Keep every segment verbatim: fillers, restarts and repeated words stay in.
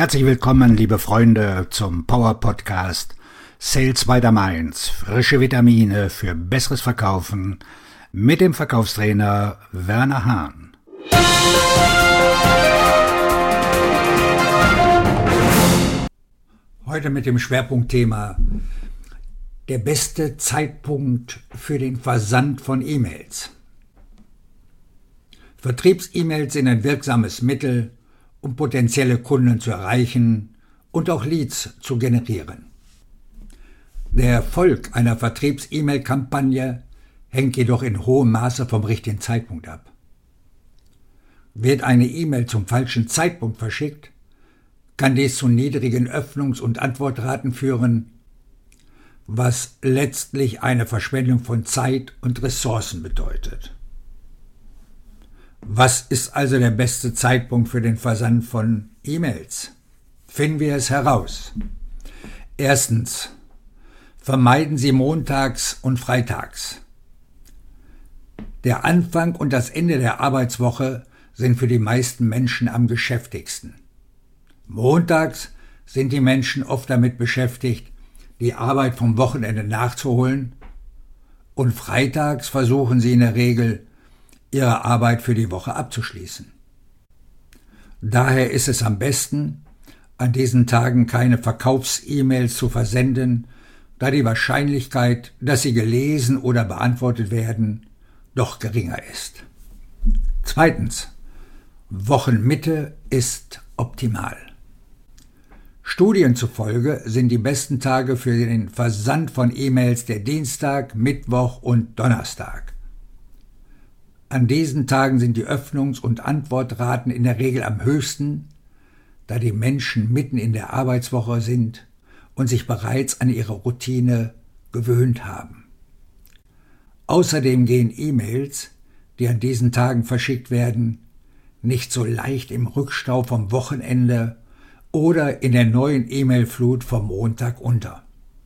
Herzlich willkommen, liebe Freunde, zum Power Podcast Sales by the Mainz. Frische Vitamine für besseres Verkaufen mit dem Verkaufstrainer Werner Hahn. Heute mit dem Schwerpunktthema der beste Zeitpunkt für den Versand von E-Mails. Vertriebs-E-Mails sind ein wirksames Mittel, um potenzielle Kunden zu erreichen und auch Leads zu generieren. Der Erfolg einer Vertriebs-E-Mail-Kampagne hängt jedoch in hohem Maße vom richtigen Zeitpunkt ab. Wird eine E-Mail zum falschen Zeitpunkt verschickt, kann dies zu niedrigen Öffnungs- und Antwortraten führen, was letztlich eine Verschwendung von Zeit und Ressourcen bedeutet. Was ist also der beste Zeitpunkt für den Versand von E-Mails? Finden wir es heraus. Erstens. Vermeiden Sie montags und freitags. Der Anfang und das Ende der Arbeitswoche sind für die meisten Menschen am geschäftigsten. Montags sind die Menschen oft damit beschäftigt, die Arbeit vom Wochenende nachzuholen, und freitags versuchen sie in der Regel, ihre Arbeit für die Woche abzuschließen. Daher ist es am besten, an diesen Tagen keine Verkaufs-E-Mails zu versenden, da die Wahrscheinlichkeit, dass sie gelesen oder beantwortet werden, doch geringer ist. Zweitens. Wochenmitte ist optimal. Studien zufolge sind die besten Tage für den Versand von E-Mails der Dienstag, Mittwoch und Donnerstag. An diesen Tagen sind die Öffnungs- und Antwortraten in der Regel am höchsten, da die Menschen mitten in der Arbeitswoche sind und sich bereits an ihre Routine gewöhnt haben. Außerdem gehen E-Mails, die an diesen Tagen verschickt werden, nicht so leicht im Rückstau vom Wochenende oder in der neuen E-Mail-Flut vom Montag unter.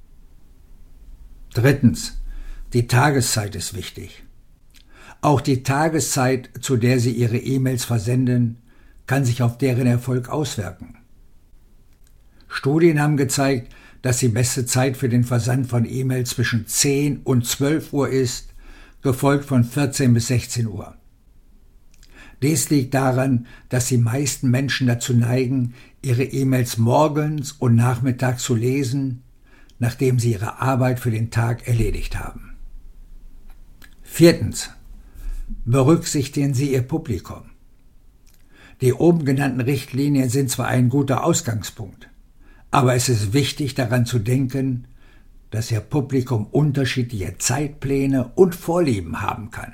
Drittens. Die Tageszeit ist wichtig. Auch die Tageszeit, zu der Sie Ihre E-Mails versenden, kann sich auf deren Erfolg auswirken. Studien haben gezeigt, dass die beste Zeit für den Versand von E-Mails zwischen zehn und zwölf Uhr ist, gefolgt von vierzehn bis sechzehn Uhr. Dies liegt daran, dass die meisten Menschen dazu neigen, ihre E-Mails morgens und nachmittags zu lesen, nachdem sie ihre Arbeit für den Tag erledigt haben. Viertens. Berücksichtigen Sie Ihr Publikum. Die oben genannten Richtlinien sind zwar ein guter Ausgangspunkt, aber es ist wichtig, daran zu denken, dass Ihr Publikum unterschiedliche Zeitpläne und Vorlieben haben kann.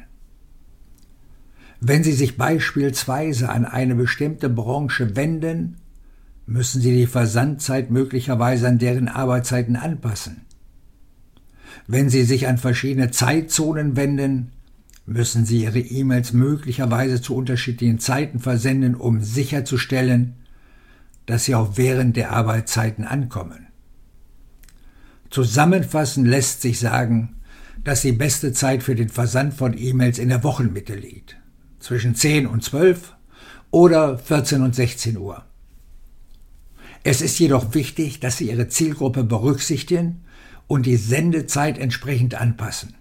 Wenn Sie sich beispielsweise an eine bestimmte Branche wenden, müssen Sie die Versandzeit möglicherweise an deren Arbeitszeiten anpassen. Wenn Sie sich an verschiedene Zeitzonen wenden, müssen Sie Ihre E-Mails möglicherweise zu unterschiedlichen Zeiten versenden, um sicherzustellen, dass sie auch während der Arbeitszeiten ankommen. Zusammenfassend lässt sich sagen, dass die beste Zeit für den Versand von E-Mails in der Wochenmitte liegt, zwischen zehn und zwölf oder vierzehn und sechzehn Uhr. Es ist jedoch wichtig, dass Sie Ihre Zielgruppe berücksichtigen und die Sendezeit entsprechend anpassen.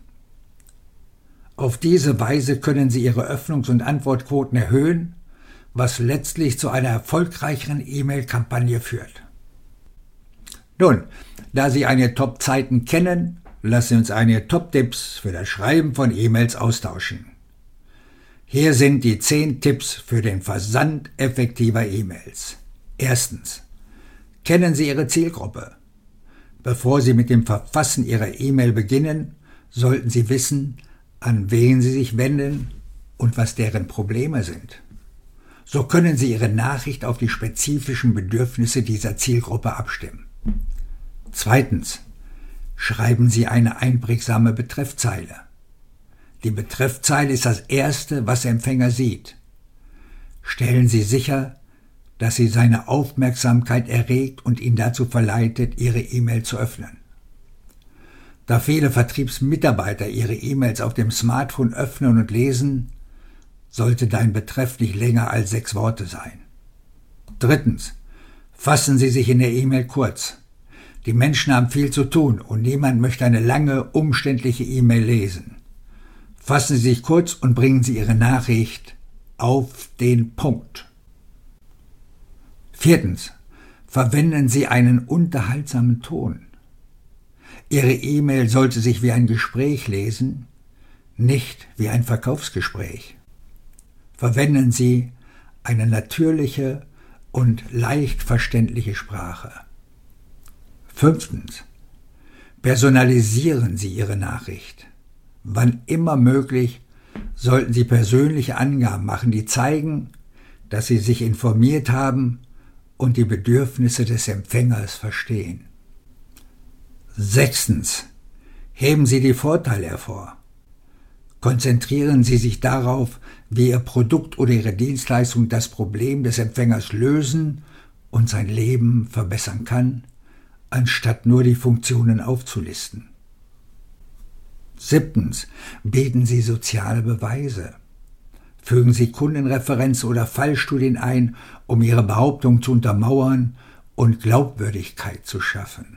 Auf diese Weise können Sie Ihre Öffnungs- und Antwortquoten erhöhen, was letztlich zu einer erfolgreicheren E-Mail-Kampagne führt. Nun, da Sie einige Top-Zeiten kennen, lassen Sie uns einige Top-Tipps für das Schreiben von E-Mails austauschen. Hier sind die zehn Tipps für den Versand effektiver E-Mails. Erstens. Kennen Sie Ihre Zielgruppe. Bevor Sie mit dem Verfassen Ihrer E-Mail beginnen, sollten Sie wissen, an wen Sie sich wenden und was deren Probleme sind. So können Sie Ihre Nachricht auf die spezifischen Bedürfnisse dieser Zielgruppe abstimmen. Zweitens. Schreiben Sie eine einprägsame Betreffzeile. Die Betreffzeile ist das Erste, was der Empfänger sieht. Stellen Sie sicher, dass sie seine Aufmerksamkeit erregt und ihn dazu verleitet, Ihre E-Mail zu öffnen. Da viele Vertriebsmitarbeiter ihre E-Mails auf dem Smartphone öffnen und lesen, sollte dein Betreff nicht länger als sechs Worte sein. Drittens. Fassen Sie sich in der E-Mail kurz. Die Menschen haben viel zu tun und niemand möchte eine lange, umständliche E-Mail lesen. Fassen Sie sich kurz und bringen Sie Ihre Nachricht auf den Punkt. Viertens. Verwenden Sie einen unterhaltsamen Ton. Ihre E-Mail sollte sich wie ein Gespräch lesen, nicht wie ein Verkaufsgespräch. Verwenden Sie eine natürliche und leicht verständliche Sprache. Fünftens. Personalisieren Sie Ihre Nachricht. Wann immer möglich, sollten Sie persönliche Angaben machen, die zeigen, dass Sie sich informiert haben und die Bedürfnisse des Empfängers verstehen. Sechstens. Heben Sie die Vorteile hervor. Konzentrieren Sie sich darauf, wie Ihr Produkt oder Ihre Dienstleistung das Problem des Empfängers lösen und sein Leben verbessern kann, anstatt nur die Funktionen aufzulisten. Siebtens. Bieten Sie soziale Beweise. Fügen Sie Kundenreferenzen oder Fallstudien ein, um Ihre Behauptung zu untermauern und Glaubwürdigkeit zu schaffen.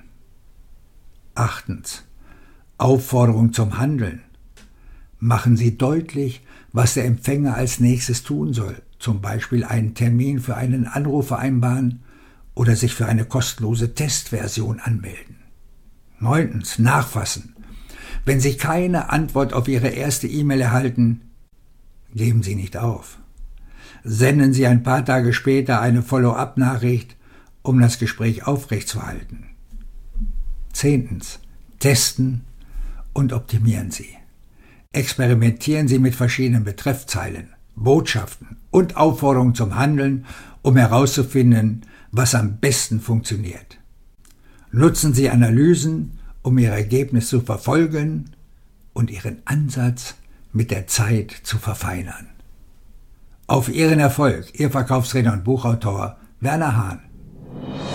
Achtens. Aufforderung zum Handeln. Machen Sie deutlich, was der Empfänger als nächstes tun soll, zum Beispiel einen Termin für einen Anruf vereinbaren oder sich für eine kostenlose Testversion anmelden. Neuntens. Nachfassen. Wenn Sie keine Antwort auf Ihre erste E-Mail erhalten, geben Sie nicht auf. Senden Sie ein paar Tage später eine Follow-up-Nachricht, um das Gespräch aufrechtzuerhalten. Zehntens. Testen und optimieren Sie. Experimentieren Sie mit verschiedenen Betreffzeilen, Botschaften und Aufforderungen zum Handeln, um herauszufinden, was am besten funktioniert. Nutzen Sie Analysen, um Ihr Ergebnis zu verfolgen und Ihren Ansatz mit der Zeit zu verfeinern. Auf Ihren Erfolg, Ihr Verkaufstrainer und Buchautor Werner Hahn.